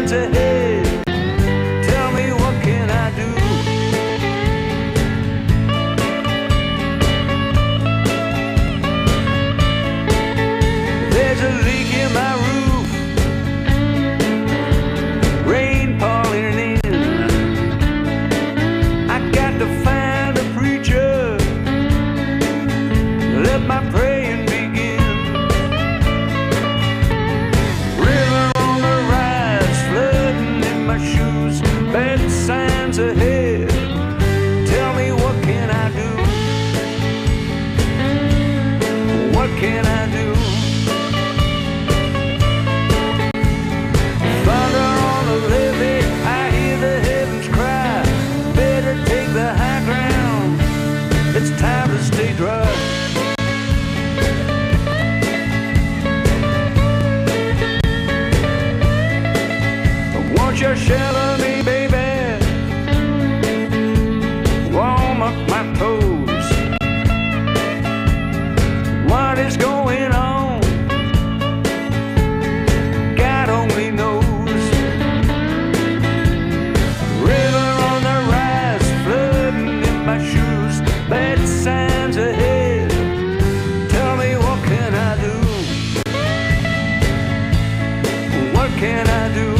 signs ahead. Tell me, what can I do? There's a leak in my roof, rain pouring in. I got to find a preacher, let my praying begin. River on the rise, flooding in my shoes, bad signs ahead. Tell me, what can I do? What can I do? Thunder on the levee, I hear the heavens cry. Better take the high ground, it's time to stay dry. Won't you shelter me, baby? Warm up my toes. What is going on? God only knows. River on the rise, flooding in my shoes, bad signs ahead. Tell me, what can I do? What can I do?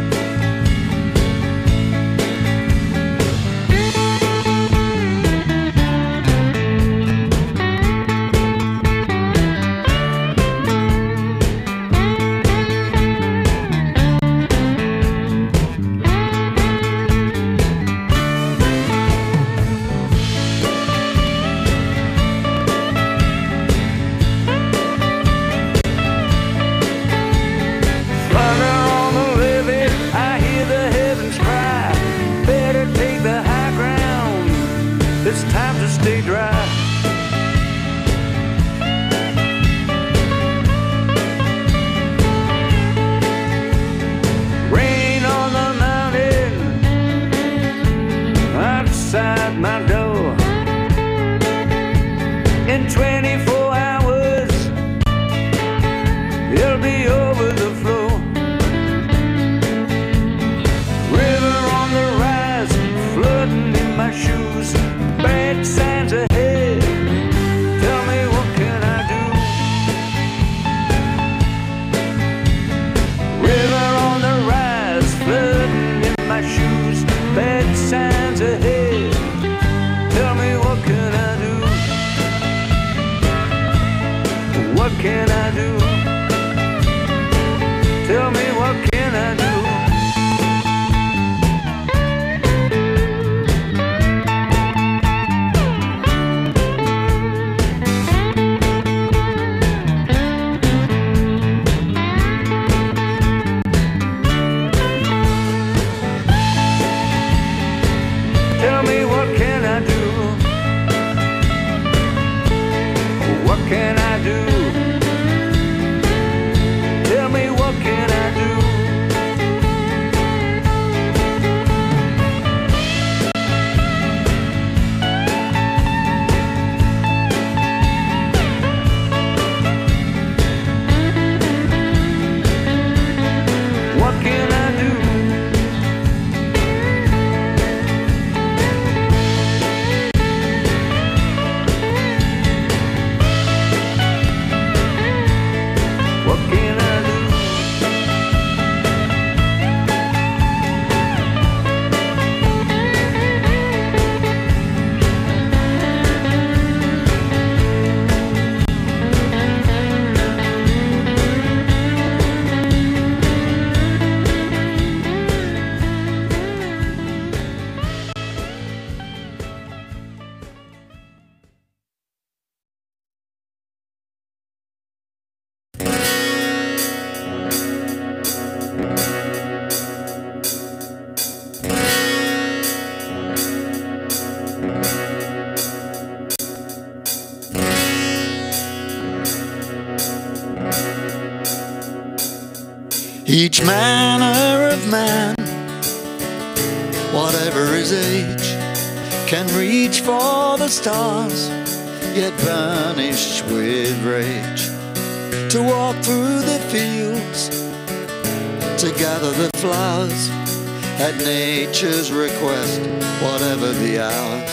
It's time to stay dry. Rain on the mountain, outside my door. In 24 hours, it'll be over the floor. River on the rise, flooding in my shoes, bad signs ahead. Tell me, what can I do? River on the rise, flooding in my shoes, bad signs ahead. Tell me, what can I do? What can I do? Tell me, what can I do? Tell me, what can I do? What can I do? Tell me, what can I do? What can I do? What can I do? Each manner of man, whatever his age, can reach for the stars, yet vanish with rage. To walk through the fields, to gather the flowers at nature's request, whatever the hours.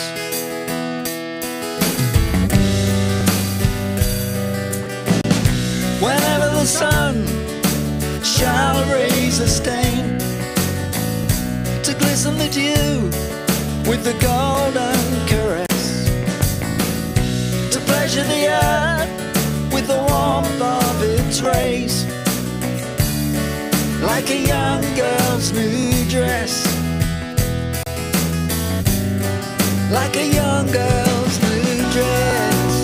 Whenever the sun shall raise a stain to glisten the dew with the golden caress, to pleasure the earth with the warmth of its rays, like a young girl's new dress, like a young girl's new dress.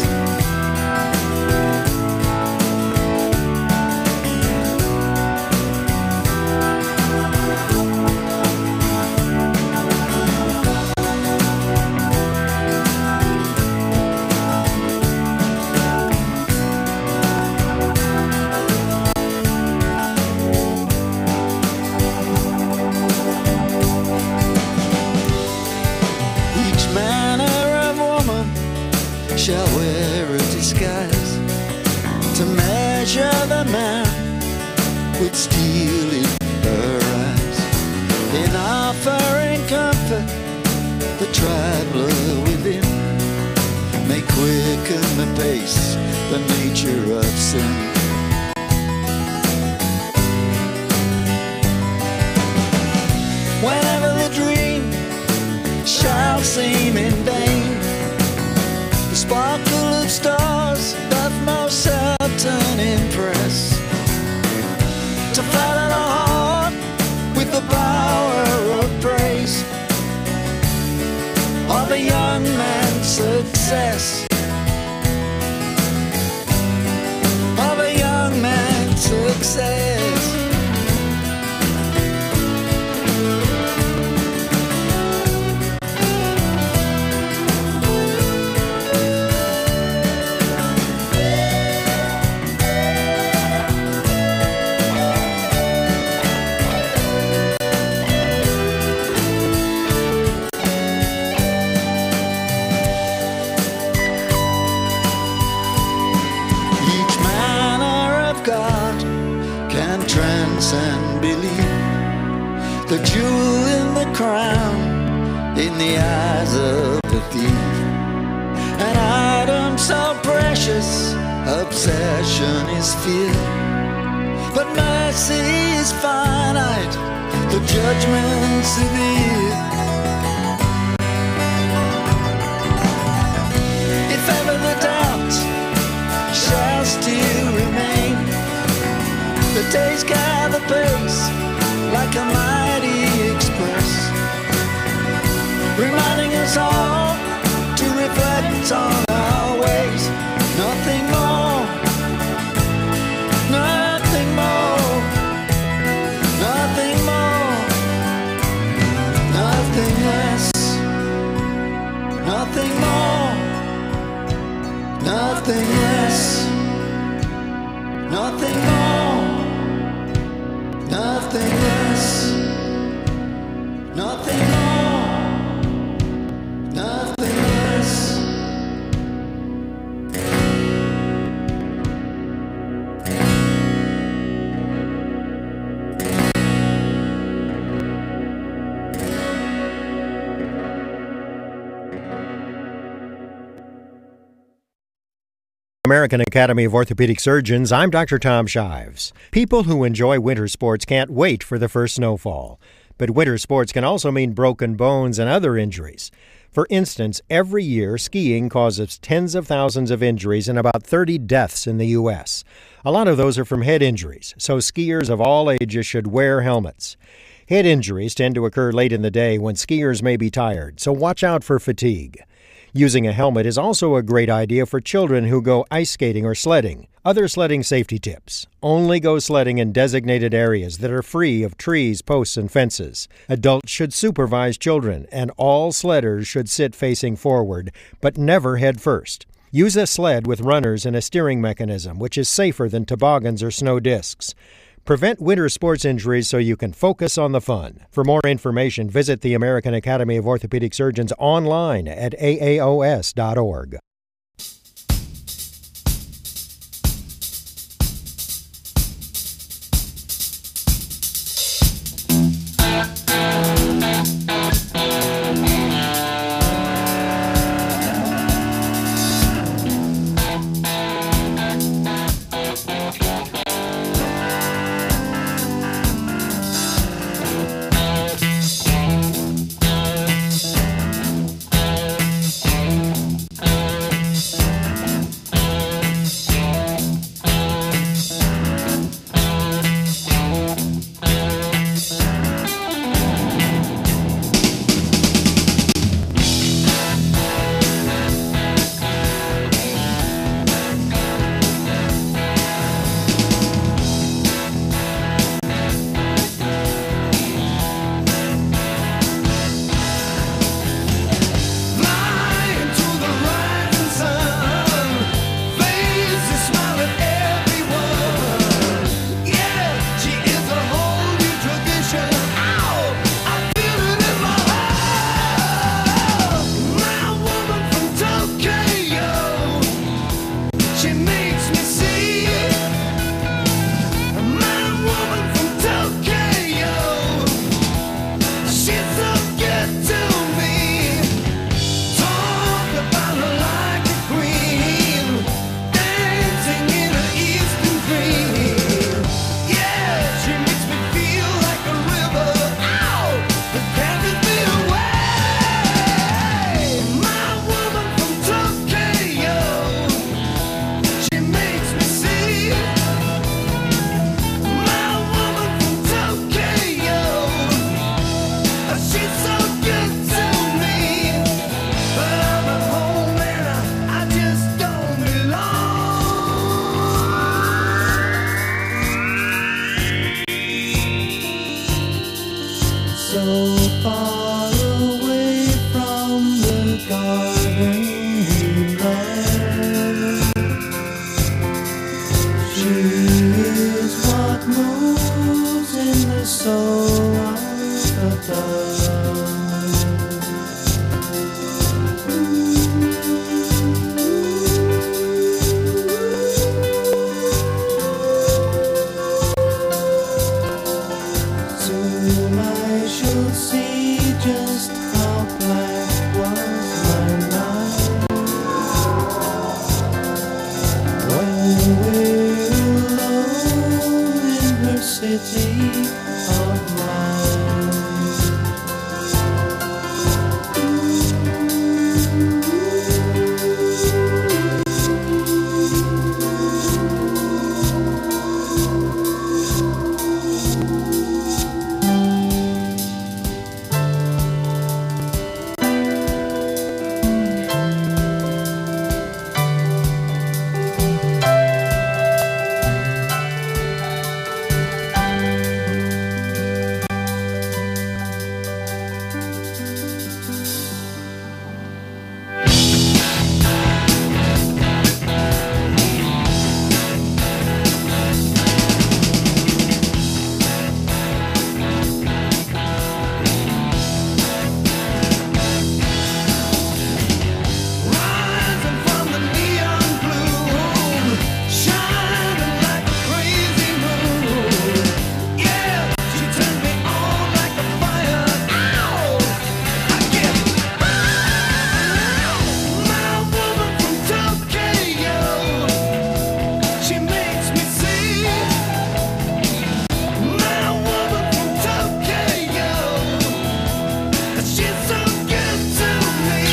Shall wear a disguise to measure the man with steel in her eyes. In offering comfort, the traveler within may quicken the pace, the nature of sin. Whenever the dream shall seem in vain, the sparkle of stars doth most certain impress, to flatter the heart with the power of praise of a young man's success, of a young man's success. And believe the jewel in the crown in the eyes of the thief, an item so precious, obsession is fear, but mercy is finite, the judgment severe. If ever the doubt shall still remain, the days gather pace like a mighty express, reminding us all to reflect on our ways. Nothing more, nothing more, nothing more, nothing less, nothing more, nothing less, nothing more, nothing less, nothing more, nothing less. American Academy of Orthopedic Surgeons, I'm Dr. Tom Shives. People who enjoy winter sports can't wait for the first snowfall. But winter sports can also mean broken bones and other injuries. For instance, every year skiing causes tens of thousands of injuries and about 30 deaths in the U.S. A lot of those are from head injuries, so skiers of all ages should wear helmets. Head injuries tend to occur late in the day when skiers may be tired, so watch out for fatigue. Using a helmet is also a great idea for children who go ice skating or sledding. Other sledding safety tips: only go sledding in designated areas that are free of trees, posts, and fences. Adults should supervise children, and all sledders should sit facing forward, but never head first. Use a sled with runners and a steering mechanism, which is safer than toboggans or snow discs. Prevent winter sports injuries so you can focus on the fun. For more information, visit the American Academy of Orthopedic Surgeons online at aaos.org. so far away from the garden we love. She is what moves in the soul of a dove. Soon I shall see just how black was my night. When we're alone in her city of light. Rising from the neon gloom, shining like a crazy moon. Yeah, she turned me on like a fire. Ow! I get my woman from Tokyo. She makes me see. My woman from Tokyo. She's so good to me.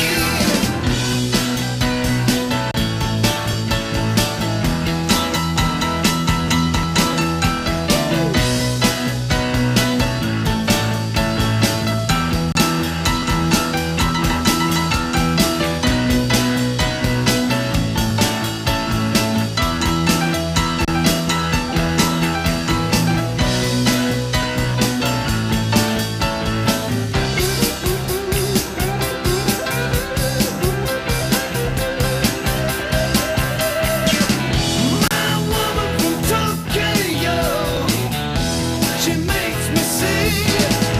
My woman from Tokyo, she makes me see.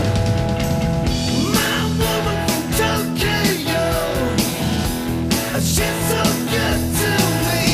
My woman from Tokyo, she's so good to me.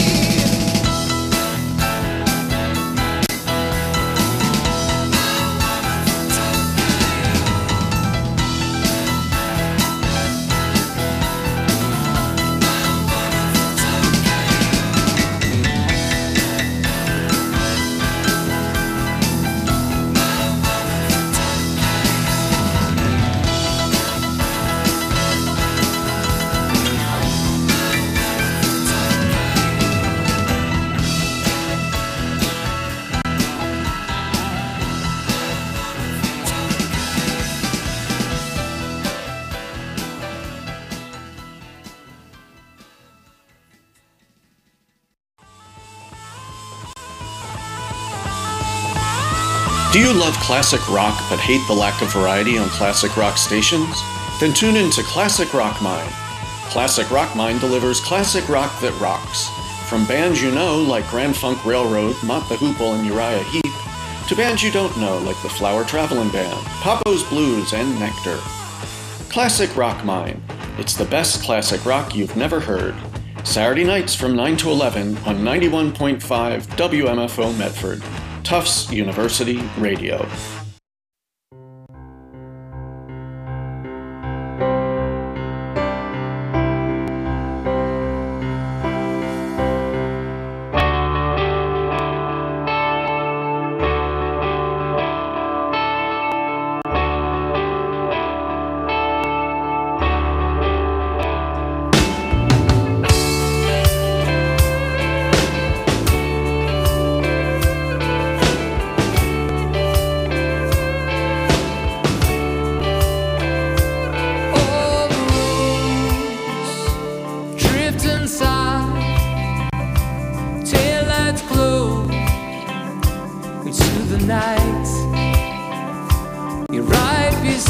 Do you love classic rock but hate the lack of variety on classic rock stations? Then tune in to Classic Rock Mine. Classic Rock Mine delivers classic rock that rocks. From bands you know like Grand Funk Railroad, Mott the Hoople, and Uriah Heep, to bands you don't know like the Flower Traveling Band, Papo's Blues, and Nectar. Classic Rock Mine. It's the best classic rock you've never heard. Saturday nights from 9 to 11 on 91.5 WMFO Medford. Tufts University Radio.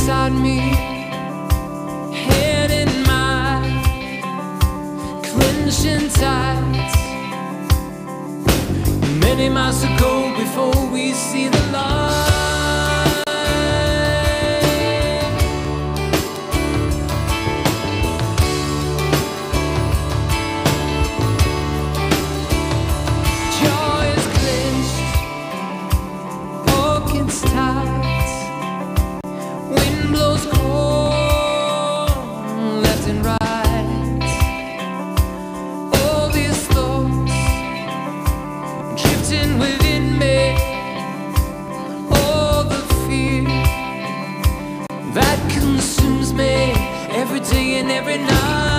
beside me, head in my clenching tights. Many miles to go before we see the light. Jaw is clenched, pockets tight. Wind blows cold, left and right. All these thoughts drifting within me, all the fear that consumes me every day and every night.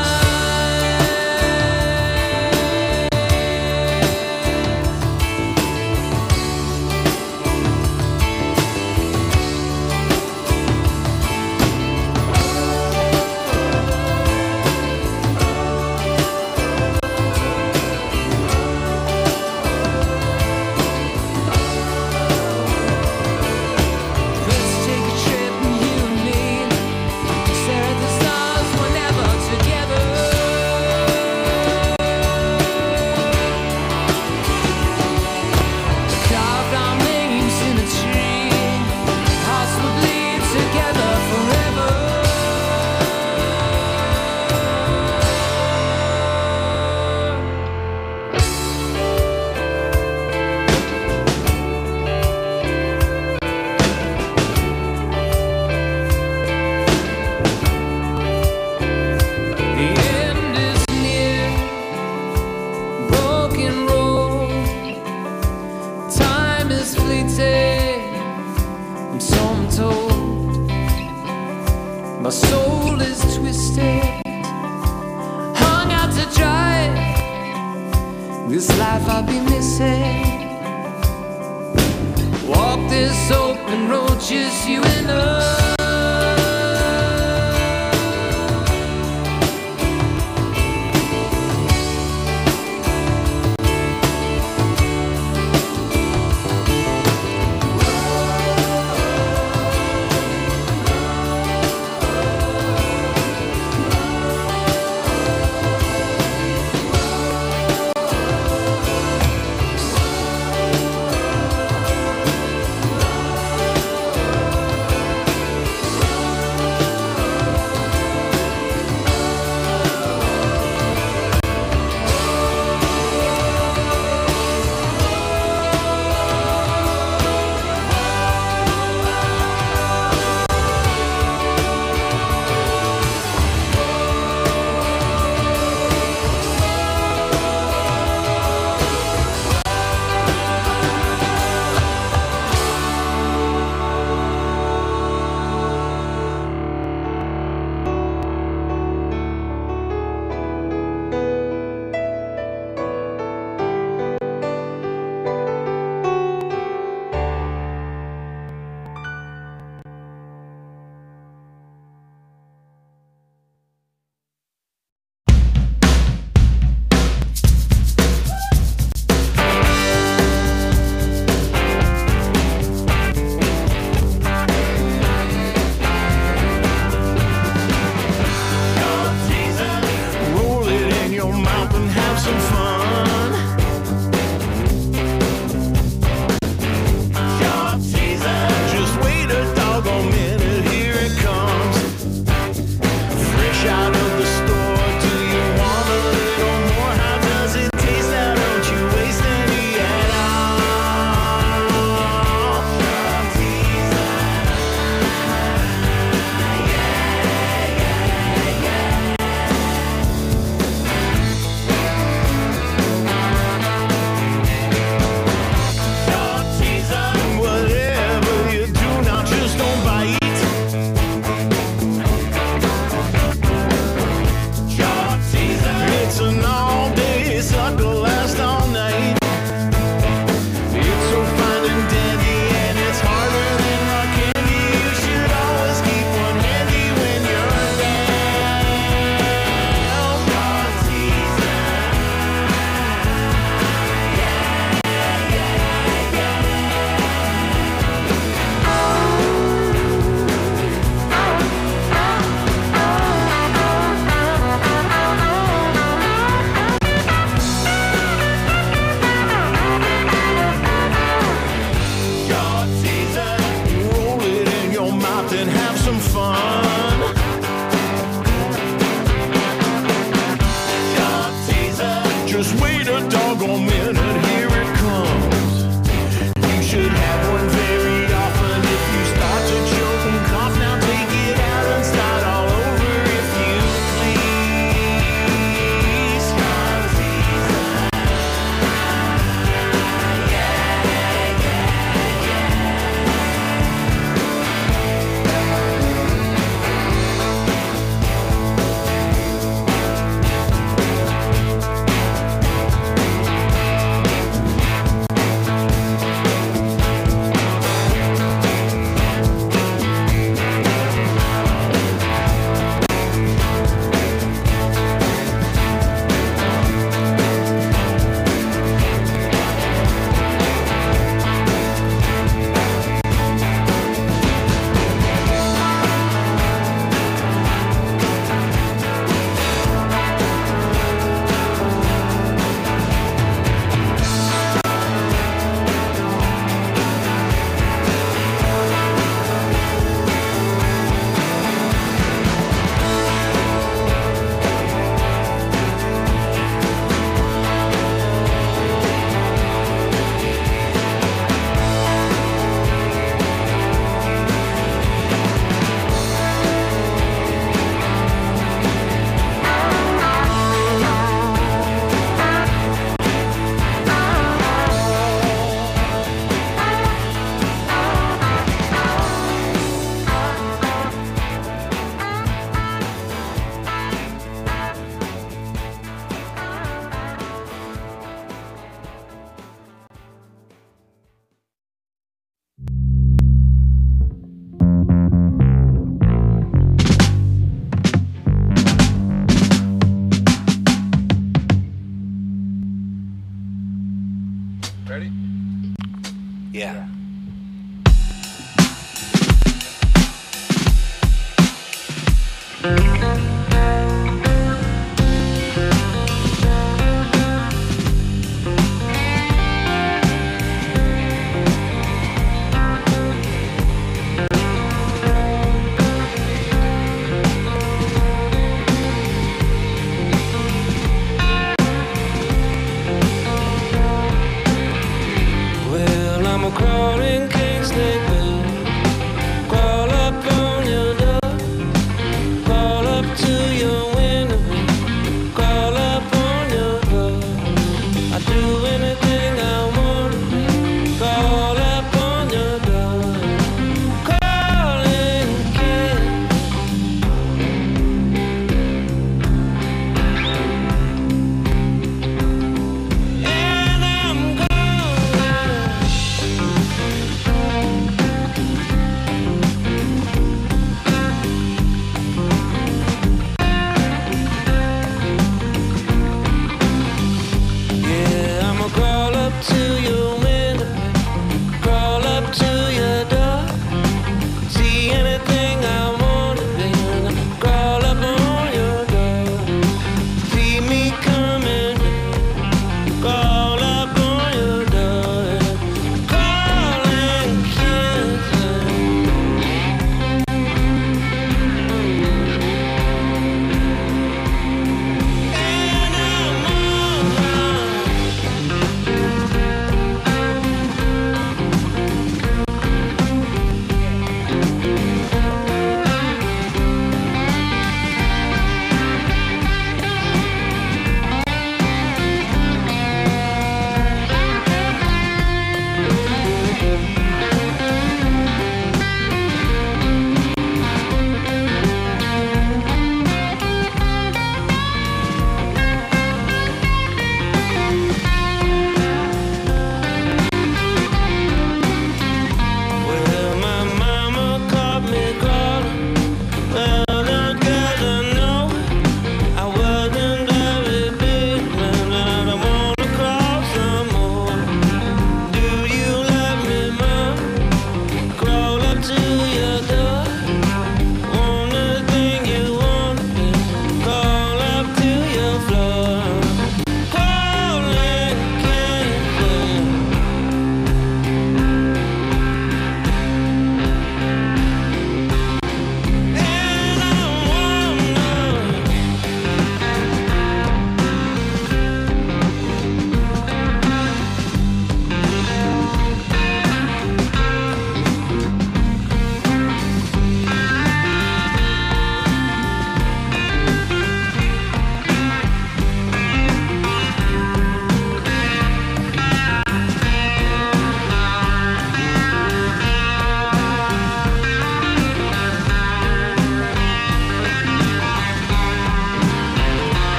Let's take a trip, you and me, stare at the stars whenever together. Carved our names in a tree, hearts will bleed together forever. The end is near, broken road. Time is fleeting, and so I'm told. My soul is twisted, hung out to dry. This life I'll be missing. Walk this open road, just you and I. fun. Just wait a doggone minute, here it comes. You should have one very often. If you start to choke and cough, now take it out and start all over if you please. Ready? Yeah. Well, I'm a crawling king snake, man. Crawl up on your nut. Crawl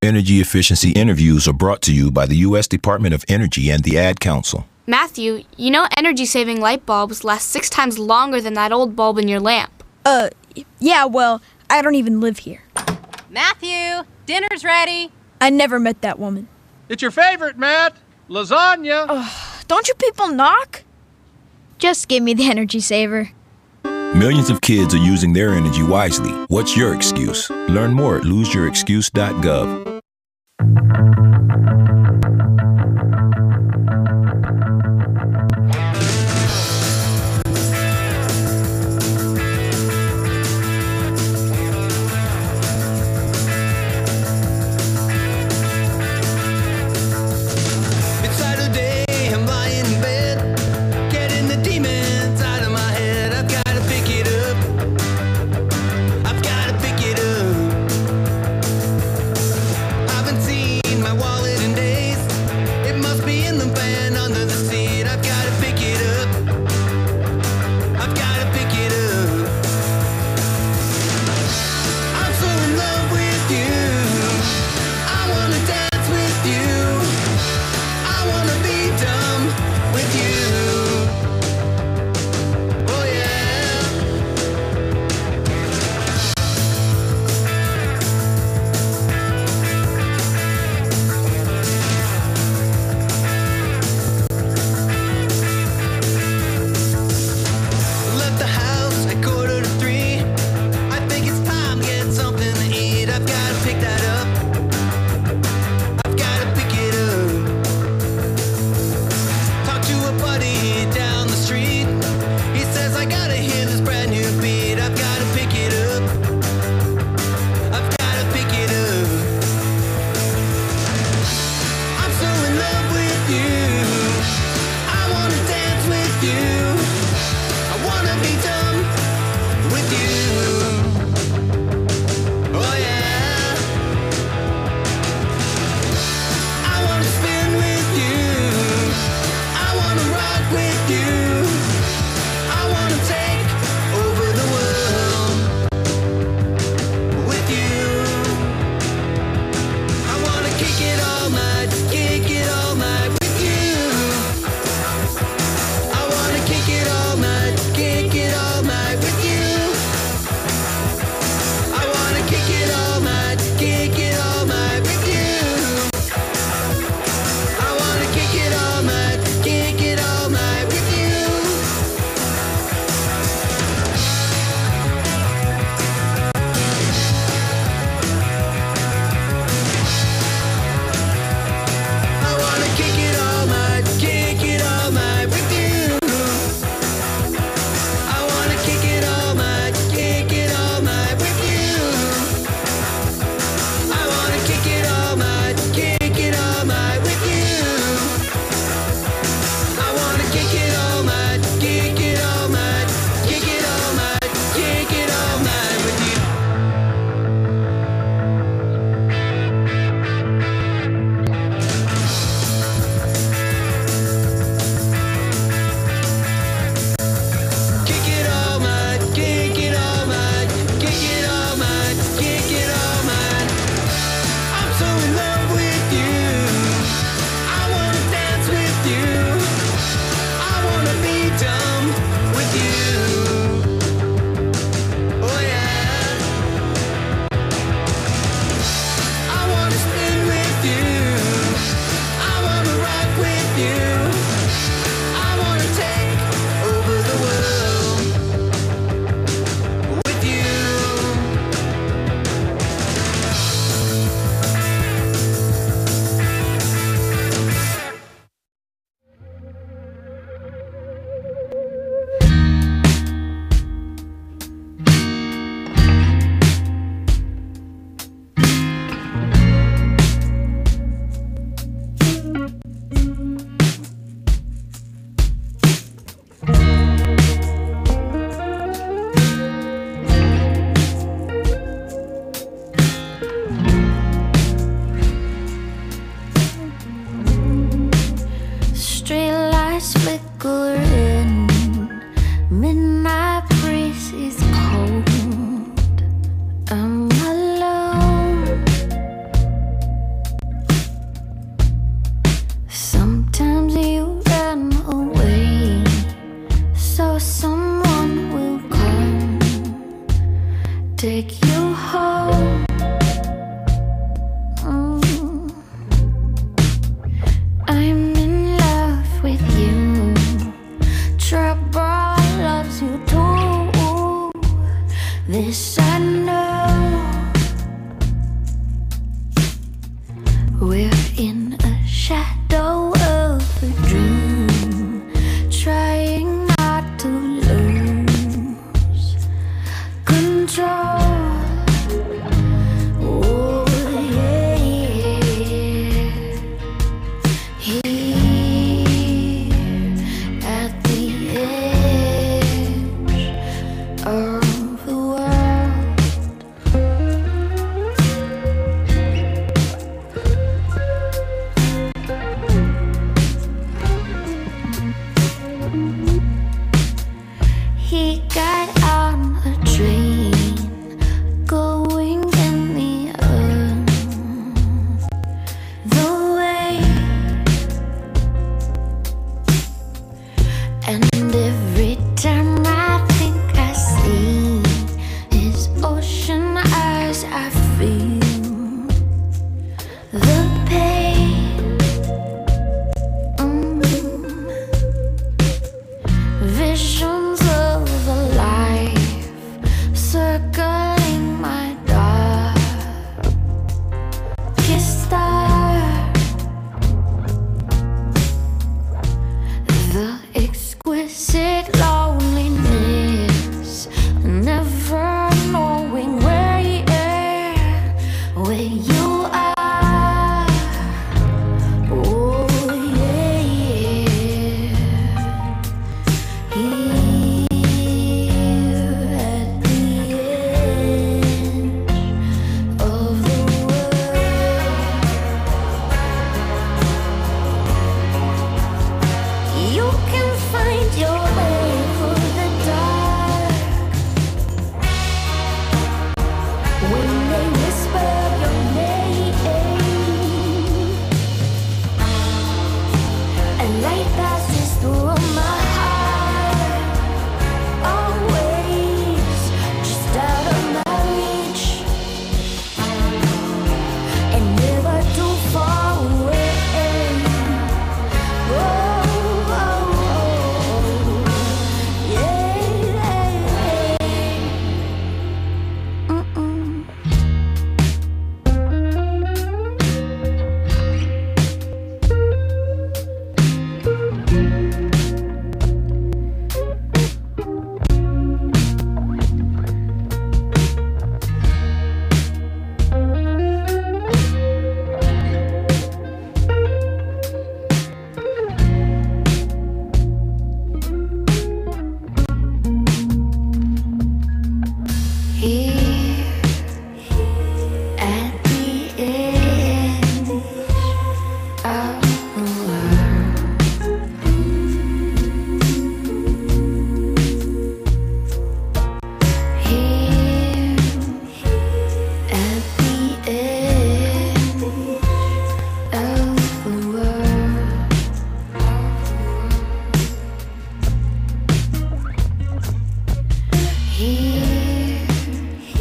Energy efficiency interviews are brought to you by the U.S. Department of Energy and the Ad Council. Matthew, you know energy-saving light bulbs last 6 times longer than that old bulb in your lamp. Yeah, well, I don't even live here. Matthew, dinner's ready. I never met that woman. It's your favorite, Matt. Lasagna. Don't you people knock? Just give me the energy saver. Millions of kids are using their energy wisely. What's your excuse? Learn more at loseyourexcuse.gov. It's Saturday, I'm lying in bed, getting the demons out of my head. I've got to pick it up. I've got to pick it up. I haven't seen my take you home. I'm in love with you. Trouble loves you too. This I know. We're in a shadow of a dream, trying not to lose control. Oh yeah, here at the edge of the world. He got on a train going in the other way, and every time I think I see his ocean eyes, I feel the pain. Visions of a life circling my darkest star. The exquisite loneliness, never knowing where you are. Oh yeah, here at the edge of the world. You can find your way through the dark when they whisper your name. A light passes through my heart, always just out of my reach, and never too far away. Oh, oh, oh, yeah. Here at the edge of the world. Here at the edge of the world. Here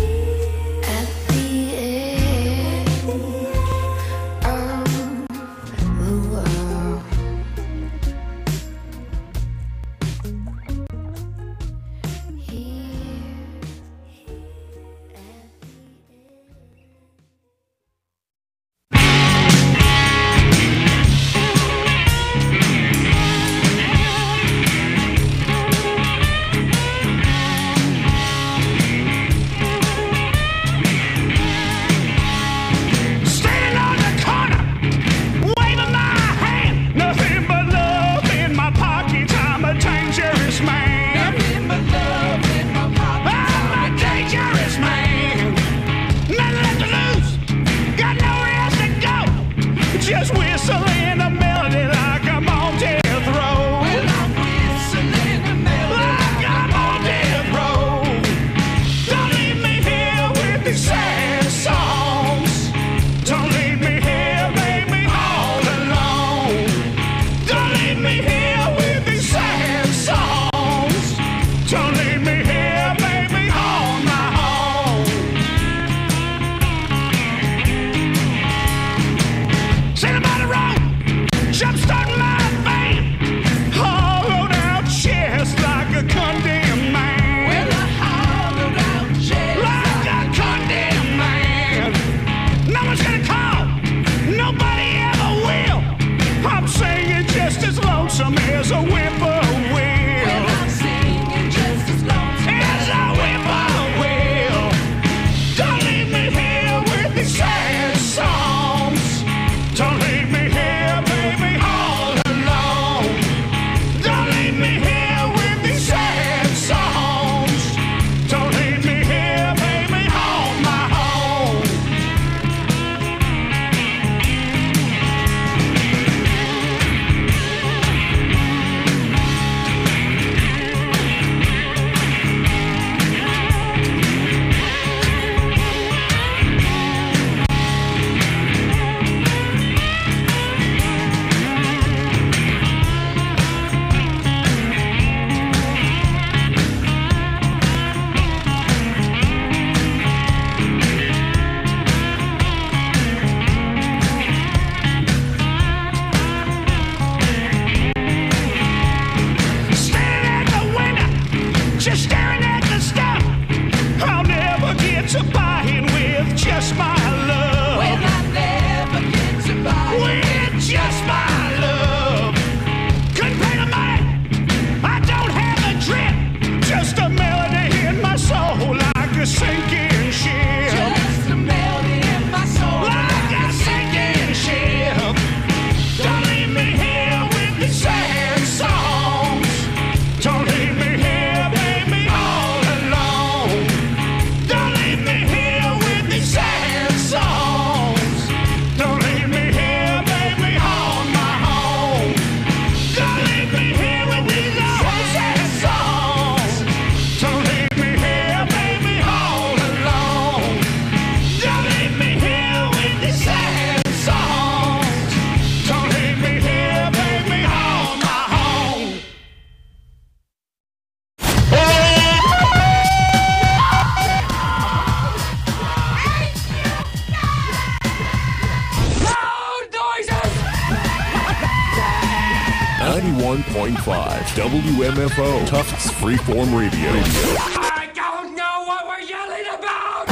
101.5 WMFO Tufts Freeform Radio. I don't know what we're yelling about!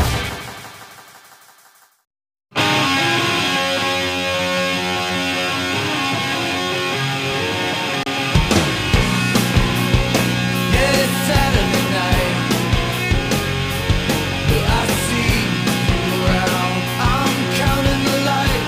Yeah, it's Saturday night, but I see you around. I'm counting the light.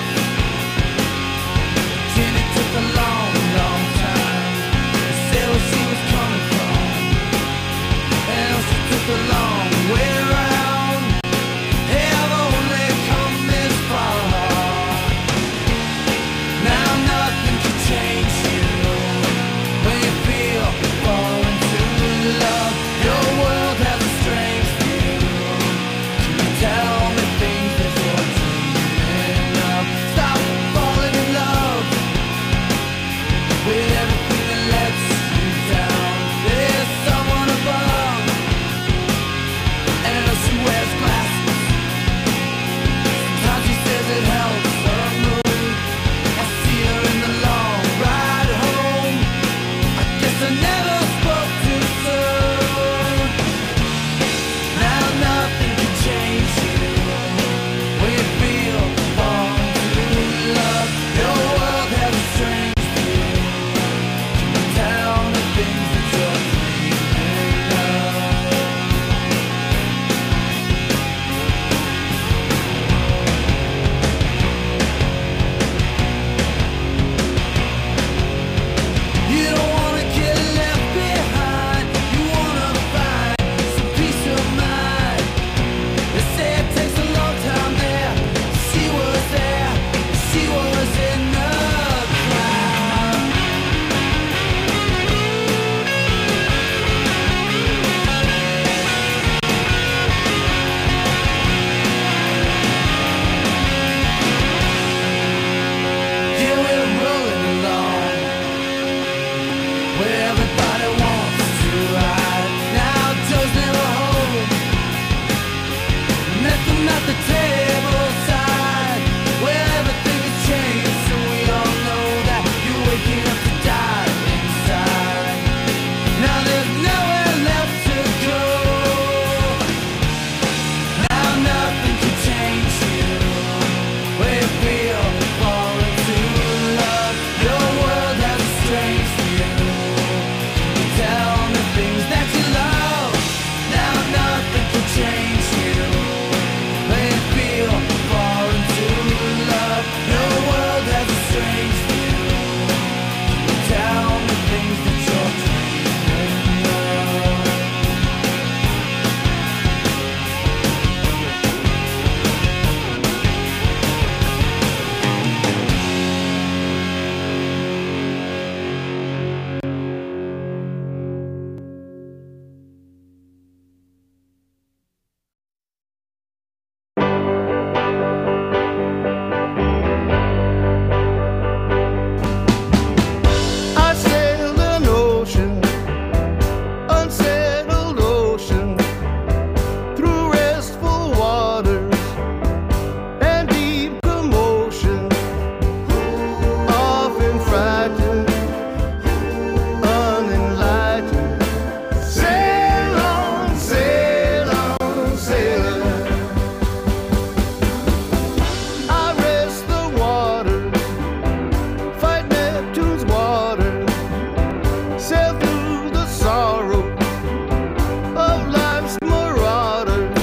Jenny took a long, long time to say where she was coming from, and she took a long way around. Hey, I've only come this far. Now nothing can change you when you feel falling to love. Your world has a strange view. Can you tell me things that you're dreaming of? Stop falling in love with everything that lets you down. There's someone above, and I know she wears glasses. Sometimes she says it helps her mood. I see her in the long ride home. I guess I never spoke too soon. Now nothing can change you when you feel falling to love. Your world has a strange view. Can you tell me things that you're dreaming of? You don't wanna get left behind. You wanna find some peace of mind. They say it takes a long time there. She was there. She was in the crowd. Yeah, we're rolling along where everybody wants to ride. Now Joe's never home. Met them at the table side where everything has changed, so we all know that you're waking up to die inside. Now there's nowhere left to go. Now nothing can change you when you feel falling to love. Your world has a strange view. Can you tell me things that you love? Now nothing can change you when you feel falling to love. Your world has a strange view. Can you tell me things that you're dreaming of? I sailed an ocean, unsettled ocean, through restful waters and deep commotion, often frightened, unenlightened. Sail on, sailor. I rest the waters, fight Neptune's water, sail through the sorrow of life's marauders,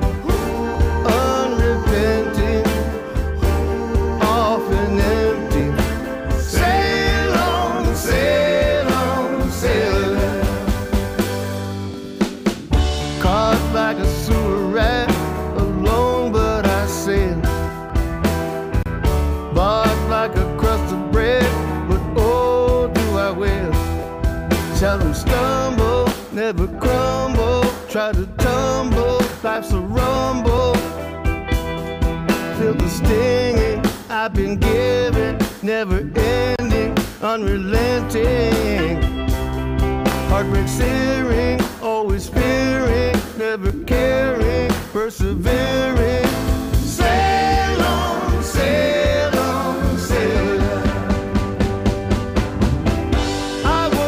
unrepenting, often empty. Sail on, sailor. Caught like a sewer rat, alone but I sail. Barked like a crust of bread, but oh, do I will. Seldom stumble, never crumble. Try to tumble, life's a rumble. Feel the stinging I've been given, never ending, unrelenting. Heartbreak searing, always fearing, never caring, persevering. Sail on, sailor. I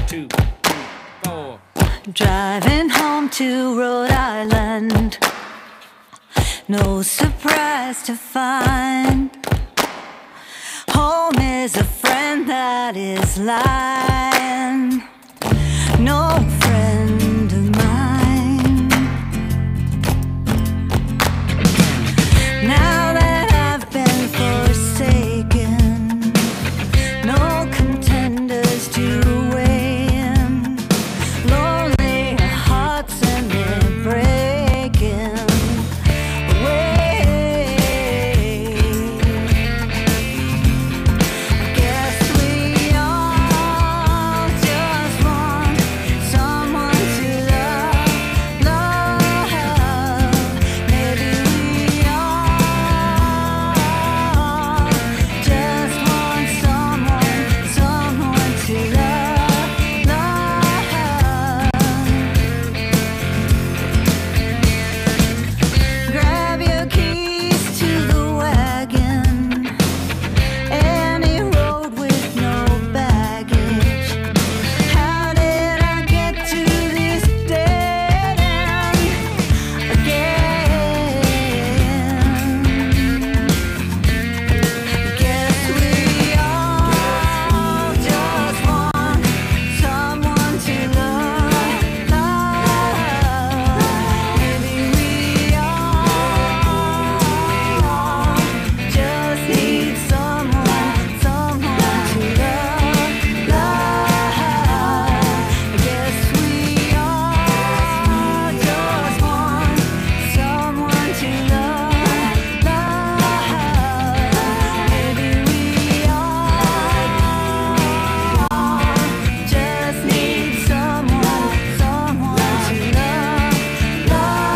2, 4. Driving home to Rhode Island, no surprise to find home is a friend that is lying, no friend of mine. Now that I've been forsaken, no contenders to weigh in, lonely hearts and they're breaking away. Guess we all just want someone to love, love. Maybe we all just want someone to love, love. Grab your keys to the wagon, any road with no baggage. How did I get to this dead end again? Guess we all just want someone to love, love. Maybe we all just need someone to love, love. Guess we all just want someone to love, love. Maybe we all just need someone to love,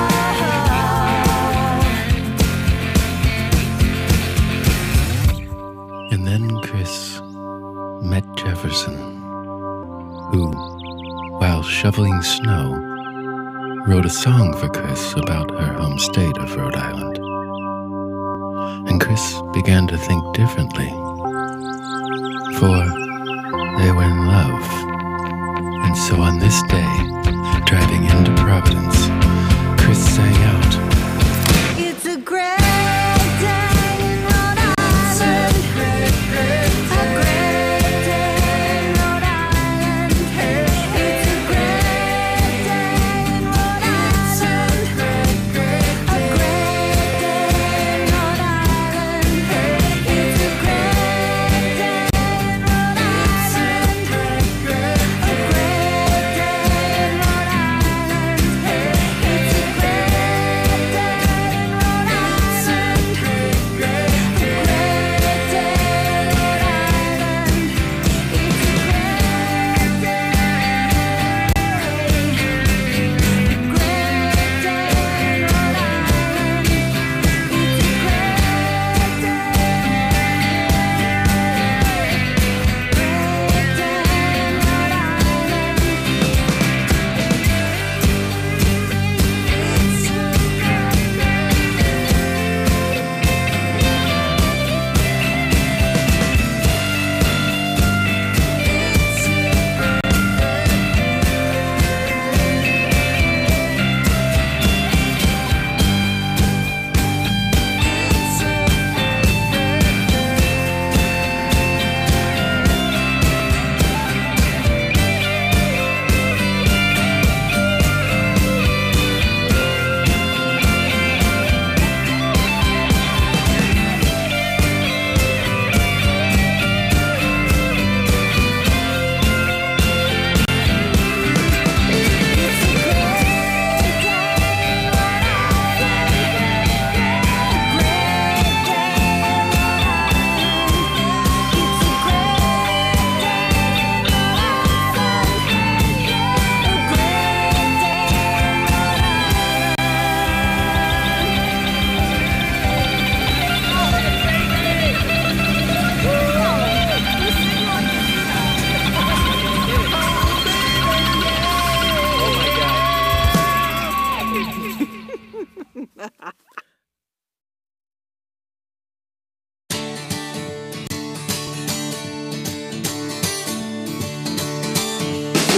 love. And then Chris met Jefferson, who, while shoveling snow, wrote a song for Chris about her home state of Rhode Island. And Chris began to think differently, for they were in love. And so on this day, driving into Providence, Chris sang out, It's a great day in Rhode Island. A great day in Rhode Island. It's a great day in Rhode Island. A great day in Rhode Island. It's a great day in Rhode Island. A great day in Rhode Island. It's a great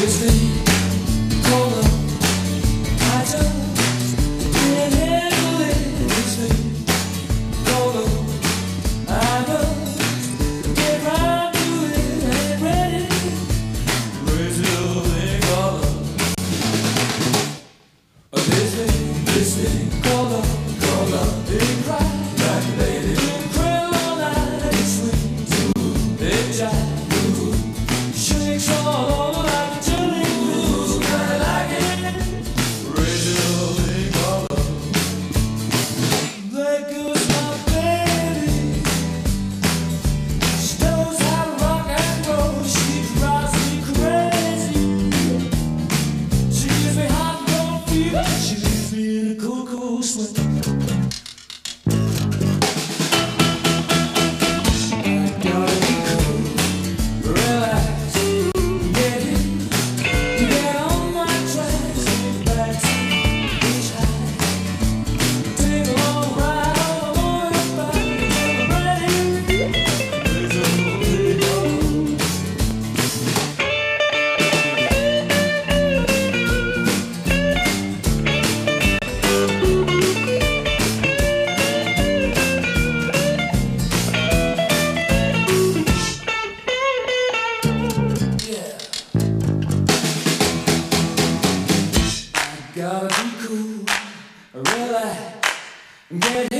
Gotta be cool, relax, get